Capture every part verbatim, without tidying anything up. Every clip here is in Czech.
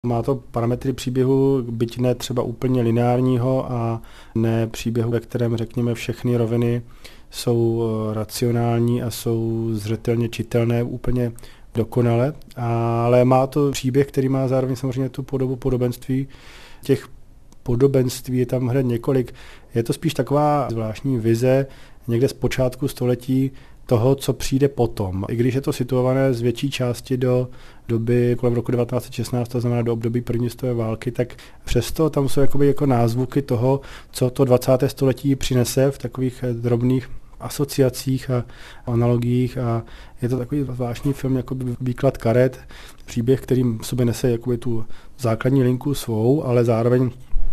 Má to parametry příběhu, byť ne třeba úplně lineárního a ne příběhu, ve kterém řekněme všechny roviny jsou racionální a jsou zřetelně čitelné úplně dokonale, ale má to příběh, který má zároveň samozřejmě tu podobu podobenství. Těch podobenství je tam hned několik. Je to spíš taková zvláštní vize někde z počátku století toho, co přijde potom. I když je to situované z větší části do doby kolem roku devatenáct set šestnáct, to znamená do období první světové války, tak přesto tam jsou jakoby jako názvuky toho, co to dvacáté století přinese v takových drobných asociacích a analogiích a je to takový zvláštní film, jakoby výklad karet, příběh, který v sobě nese jakoby tu základní linku svou, ale zároveň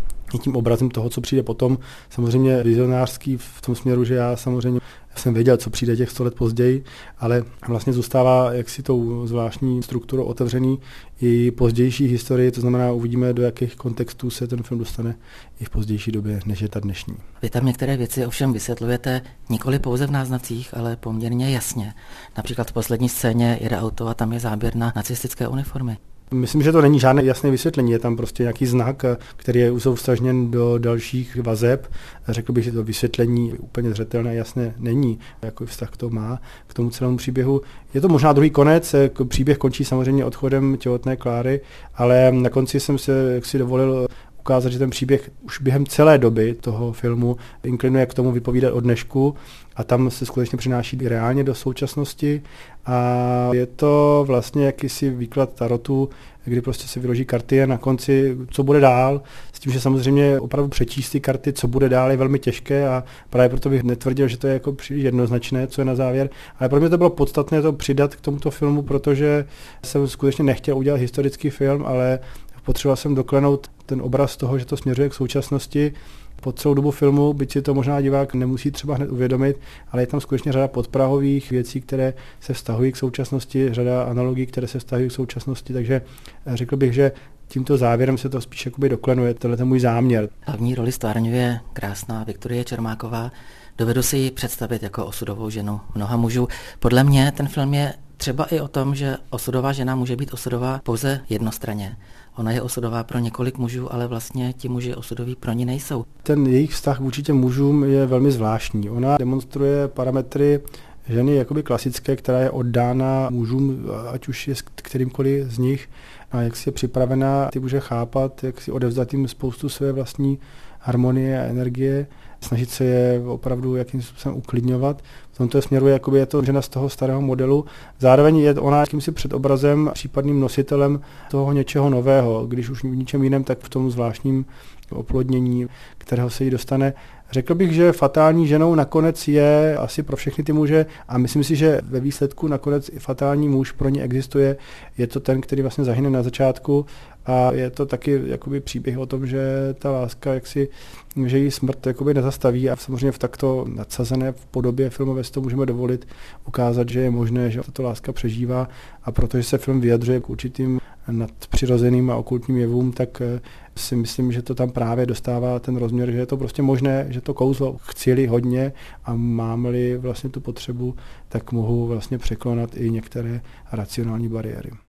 i tím obrazem toho, co přijde potom, samozřejmě vizionářský v tom směru, že já samozřejmě jsem věděl, co přijde těch sto let později, ale vlastně zůstává jaksi tou zvláštní strukturou otevřený i pozdější historii, to znamená, uvidíme, do jakých kontextů se ten film dostane i v pozdější době, než je ta dnešní. Vy tam některé věci ovšem vysvětlujete nikoli pouze v náznacích, ale poměrně jasně. Například v poslední scéně jede auto a tam je záběr na nacistické uniformy. Myslím, že to není žádné jasné vysvětlení, je tam prostě nějaký znak, který je usoustažněn do dalších vazeb. Řekl bych, že to vysvětlení úplně zřetelné jasné není, jaký vztah to má k tomu celému příběhu. Je to možná druhý konec, příběh končí samozřejmě odchodem těhotné Kláry, ale na konci jsem se jaksi dovolil ukázat, že ten příběh už během celé doby toho filmu inklinuje k tomu vypovídat o dnešku a tam se skutečně přináší i reálně do současnosti a je to vlastně jakýsi výklad tarotu, kdy prostě se vyloží karty a na konci, co bude dál, s tím, že samozřejmě opravdu přečíst ty karty, co bude dál, je velmi těžké a právě proto bych netvrdil, že to je jako příliš jednoznačné, co je na závěr, ale pro mě to bylo podstatné to přidat k tomuto filmu, protože jsem skutečně nechtěl udělat historický film, ale potřeboval jsem doklenout ten obraz toho, že to směřuje k současnosti. Po celou dobu filmu, byť si to možná divák nemusí třeba hned uvědomit, ale je tam skutečně řada podprahových věcí, které se vztahují k současnosti, řada analogií, které se vztahují k současnosti, takže řekl bych, že tímto závěrem se to spíš jakoby doklenuje, tenhle můj záměr. Hlavní roli stvárňuje krásná Viktorie Čermáková. Dovedu si ji představit jako osudovou ženu mnoha mužů. Podle mě ten film je třeba i o tom, že osudová žena může být osudová pouze jednostranně. Ona je osudová pro několik mužů, ale vlastně ti muži osudoví pro ní nejsou. Ten jejich vztah vůči těm mužům je velmi zvláštní. Ona demonstruje parametry ženy jakoby klasické, která je oddána mužům, ať už je s kterýmkoliv z nich, a jak si je připravená ty muže chápat, jak si odevzdat jim spoustu své vlastní harmonie a energie, snažit se je opravdu jakým způsobem uklidňovat. V tomto směru jakoby je to žena z toho starého modelu. Zároveň je ona jakýmsi předobrazem, případným nositelem toho něčeho nového, když už v ničem jiném, tak v tom zvláštním oplodnění, kterého se jí dostane. Řekl bych, že fatální ženou nakonec je asi pro všechny ty muže a myslím si, že ve výsledku nakonec i fatální muž pro ně existuje. Je to ten, který vlastně zahyne na začátku a je to taky jakoby příběh o tom, že ta láska jaksi, že jí smrt jakoby nezastaví a samozřejmě v takto nadsazené v podobě filmové si to můžeme dovolit ukázat, že je možné, že tato láska přežívá a protože se film vyjadřuje k určitým nadpřirozeným a okultním jevům, tak si myslím, že to tam právě dostává ten rozměr, že je to prostě možné, že to kouzlo chci-li hodně a mám-li vlastně tu potřebu, tak mohu vlastně překonat i některé racionální bariéry.